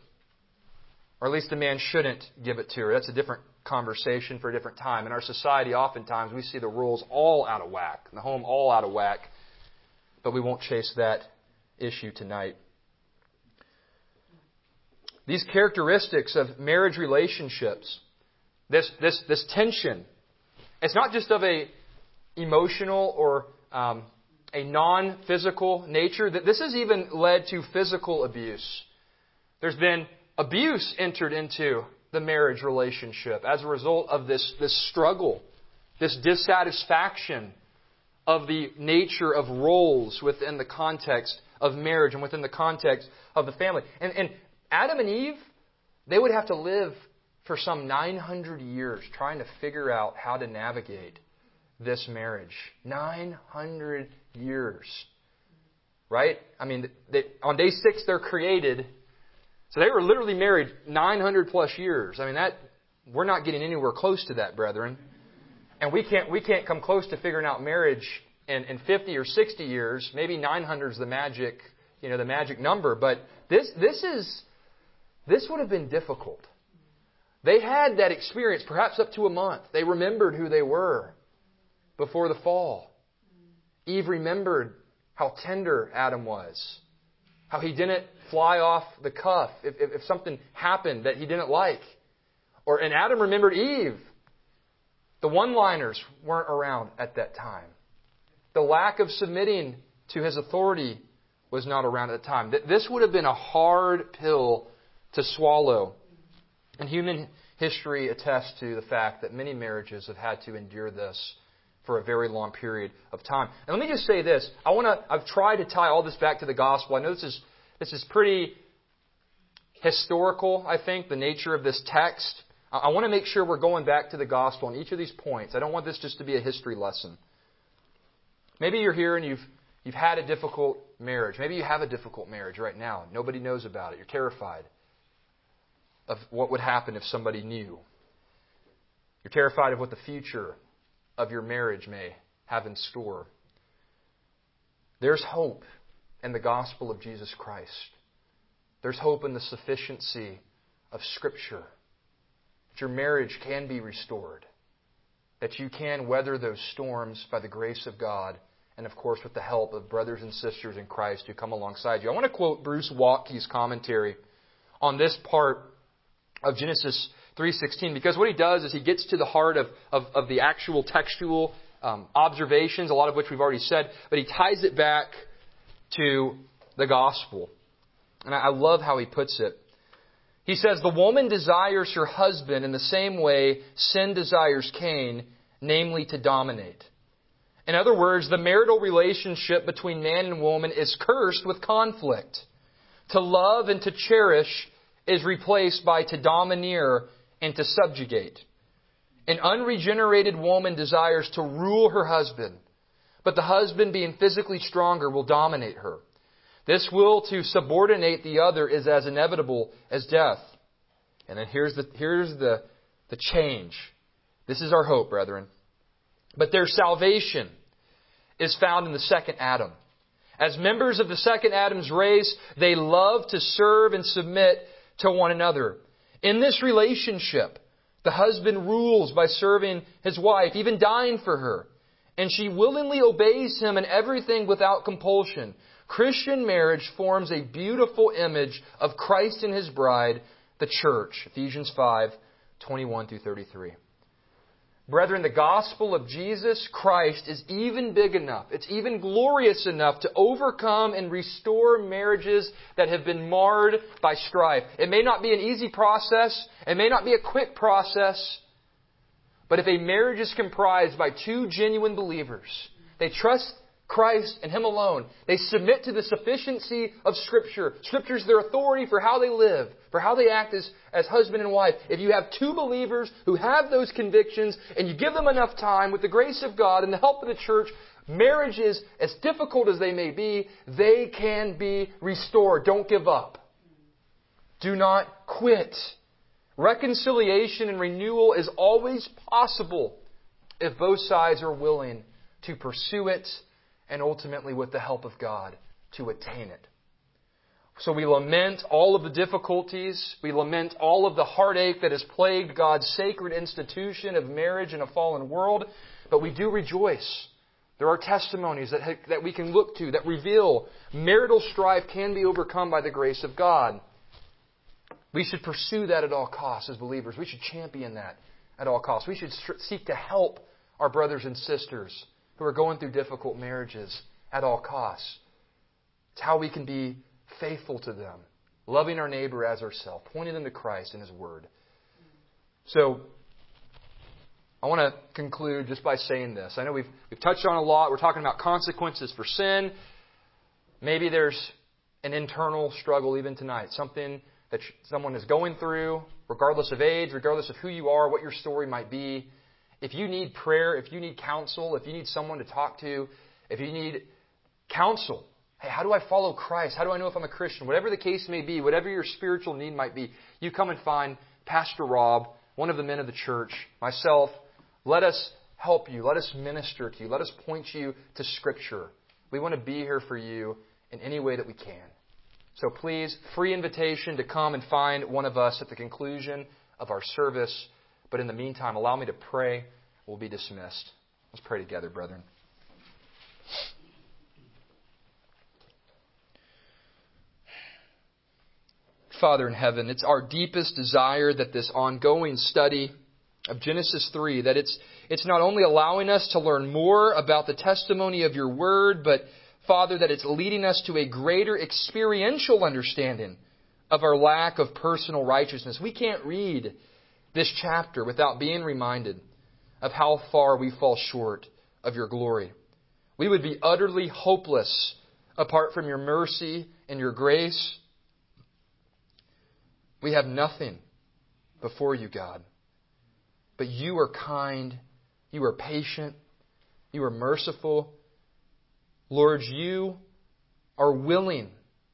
Or at least the man shouldn't give it to her. That's a different conversation for a different time. In our society, oftentimes, we see the rules all out of whack, the home all out of whack, but we won't chase that issue tonight. These characteristics of marriage relationships, this tension, it's not just of a emotional or a non-physical nature. That this has even led to physical abuse. There's been abuse entered into the marriage relationship as a result of this struggle, this dissatisfaction of the nature of roles within the context of marriage and within the context of the family. And Adam and Eve, they would have to live for some 900 years trying to figure out how to navigate this marriage. 900 years. Right? I mean, on day 6 they're created. So they were literally married 900 plus years. I mean, we're not getting anywhere close to that, brethren. And we can't come close to figuring out marriage in 50 or 60 years. Maybe 900 is the magic number. But this would have been difficult. They had that experience, perhaps up to a month. They remembered who they were before the fall. Eve remembered how tender Adam was. How he didn't fly off the cuff if something happened that he didn't like. And Adam remembered Eve. The one-liners weren't around at that time. The lack of submitting to his authority was not around at the time. This would have been a hard pill to swallow. And human history attests to the fact that many marriages have had to endure this for a very long period of time. And let me just say this. I've tried to tie all this back to the gospel. I know this is pretty historical, I think, the nature of this text. I want to make sure we're going back to the gospel on each of these points. I don't want this just to be a history lesson. Maybe you're here and you've had a difficult marriage. Maybe you have a difficult marriage right now. Nobody knows about it. You're terrified of what would happen if somebody knew. You're terrified of what the future of your marriage may have in store. There's hope in the gospel of Jesus Christ. There's hope in the sufficiency of Scripture. That your marriage can be restored. That you can weather those storms by the grace of God. And of course with the help of brothers and sisters in Christ who come alongside you. I want to quote Bruce Waltke's commentary on this part of Genesis 3:16, because what he does is he gets to the heart of the actual textual observations, a lot of which we've already said, but he ties it back to the gospel. And I love how he puts it. He says, the woman desires her husband in the same way sin desires Cain, namely to dominate. In other words, the marital relationship between man and woman is cursed with conflict. To love and to cherish is replaced by to domineer and to subjugate. An unregenerated woman desires to rule her husband, but the husband, being physically stronger, will dominate her. This will to subordinate the other is as inevitable as death. And then here's the change. This is our hope, brethren. But their salvation is found in the second Adam. As members of the second Adam's race, they love to serve and submit to one another. In this relationship, the husband rules by serving his wife, even dying for her. And she willingly obeys him in everything without compulsion. Christian marriage forms a beautiful image of Christ and His bride, the church. Ephesians 5:21-33. Brethren, the gospel of Jesus Christ is even big enough, it's even glorious enough to overcome and restore marriages that have been marred by strife. It may not be an easy process, it may not be a quick process, but if a marriage is comprised by two genuine believers, they trust Christ and Him alone. They submit to the sufficiency of Scripture. Scripture is their authority for how they live, for how they act as husband and wife. If you have two believers who have those convictions and you give them enough time with the grace of God and the help of the church, marriages, as difficult as they may be, they can be restored. Don't give up. Do not quit. Reconciliation and renewal is always possible if both sides are willing to pursue it and ultimately, with the help of God, to attain it. So we lament all of the difficulties. We lament all of the heartache that has plagued God's sacred institution of marriage in a fallen world. But we do rejoice. There are testimonies that we can look to that reveal marital strife can be overcome by the grace of God. We should pursue that at all costs as believers. We should champion that at all costs. We should seek to help our brothers and sisters who are going through difficult marriages at all costs. It's how we can be faithful to them, loving our neighbor as ourselves, pointing them to Christ and His Word. So, I want to conclude just by saying this. I know we've touched on a lot. We're talking about consequences for sin. Maybe there's an internal struggle even tonight, something that someone is going through, regardless of age, regardless of who you are, what your story might be. If you need prayer, if you need counsel, if you need someone to talk to, if you need counsel, hey, how do I follow Christ? How do I know if I'm a Christian? Whatever the case may be, whatever your spiritual need might be, you come and find Pastor Rob, one of the men of the church, myself. Let us help you. Let us minister to you. Let us point you to Scripture. We want to be here for you in any way that we can. So please, free invitation to come and find one of us at the conclusion of our service. But in the meantime, allow me to pray. We'll be dismissed. Let's pray together, brethren. Father in heaven, it's our deepest desire that this ongoing study of Genesis 3, that it's not only allowing us to learn more about the testimony of your word, but, Father, that it's leading us to a greater experiential understanding of our lack of personal righteousness. We can't read this chapter without being reminded of how far we fall short of your glory. We would be utterly hopeless apart from your mercy and your grace. We have nothing before you, God. But you are kind. You are patient. You are merciful. Lord, you are willing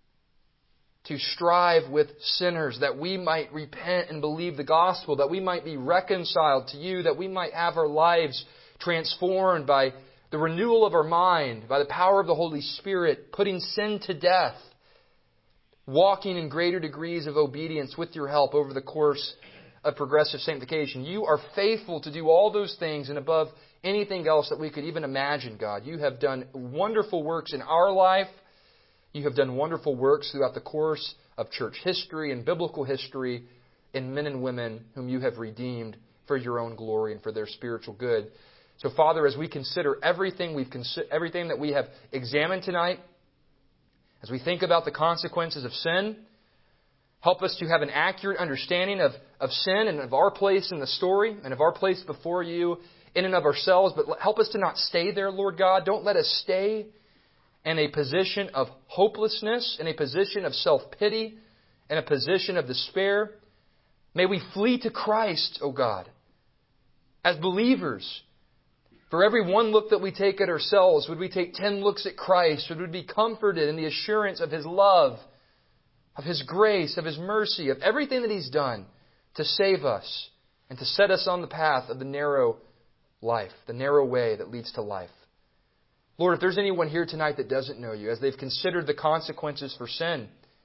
to strive with sinners that we might repent and believe the gospel, that we might be reconciled to you, that we might have our lives transformed by the renewal of our mind, by the power of the Holy Spirit, putting sin to death, walking in greater degrees of obedience with your help over the course of progressive sanctification. You are faithful to do all those things and above anything else that we could even imagine, God. You have done wonderful works in our life. You have done wonderful works throughout the course of church history and biblical history in men and women whom you have redeemed for your own glory and for their spiritual good. So, Father, as we consider everything that we have examined tonight, as we think about the consequences of sin, help us to have an accurate understanding of sin and of our place in the story and of our place before you in and of ourselves. But help us to not stay there, Lord God. Don't let us stay in a position of hopelessness, in a position of self-pity, in a position of despair. May we flee to Christ, O God, as believers. For every one look that we take at ourselves, would we take 10 looks at Christ? Would we be comforted in the assurance of His love, of His grace, of His mercy, of everything that He's done to save us and to set us on the path of the narrow life, the narrow way that leads to life. Lord, if there's anyone here tonight that doesn't know you, as they've considered the consequences for sin,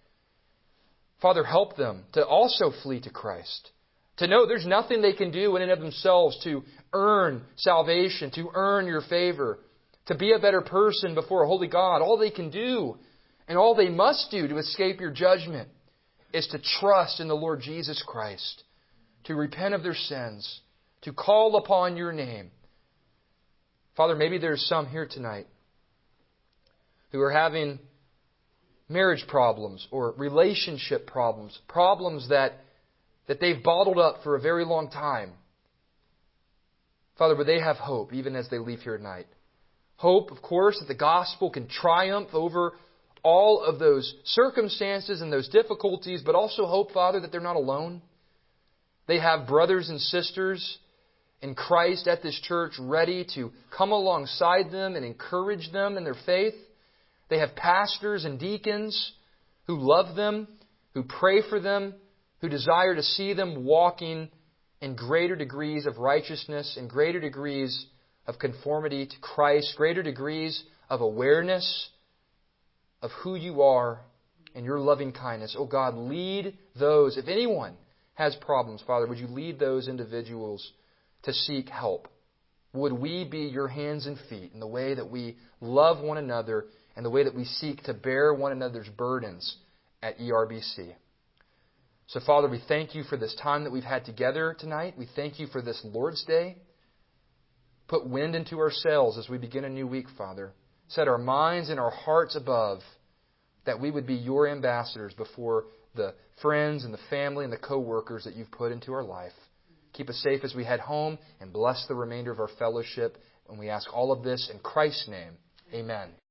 Father, help them to also flee to Christ. To know there's nothing they can do in and of themselves to earn salvation, to earn your favor, to be a better person before a holy God. All they can do and all they must do to escape your judgment is to trust in the Lord Jesus Christ, to repent of their sins, to call upon your name. Father, maybe there's some here tonight who are having marriage problems or relationship problems, problems that they've bottled up for a very long time. Father, would they have hope even as they leave here tonight? Hope, of course, that the gospel can triumph over all of those circumstances and those difficulties, but also hope, Father, that they're not alone. They have brothers and sisters in Christ at this church ready to come alongside them and encourage them in their faith. They have pastors and deacons who love them, who pray for them, who desire to see them walking in greater degrees of righteousness, in greater degrees of conformity to Christ, greater degrees of awareness of who you are and your loving kindness. Oh God, lead those. If anyone has problems, Father, would you lead those individuals to seek help? Would we be your hands and feet in the way that we love one another and the way that we seek to bear one another's burdens at ERBC? So, Father, we thank you for this time that we've had together tonight. We thank you for this Lord's Day. Put wind into our sails as we begin a new week, Father. Set our minds and our hearts above, that we would be your ambassadors before the friends and the family and the co-workers that you've put into our life. Keep us safe as we head home and bless the remainder of our fellowship. And we ask all of this in Christ's name. Amen.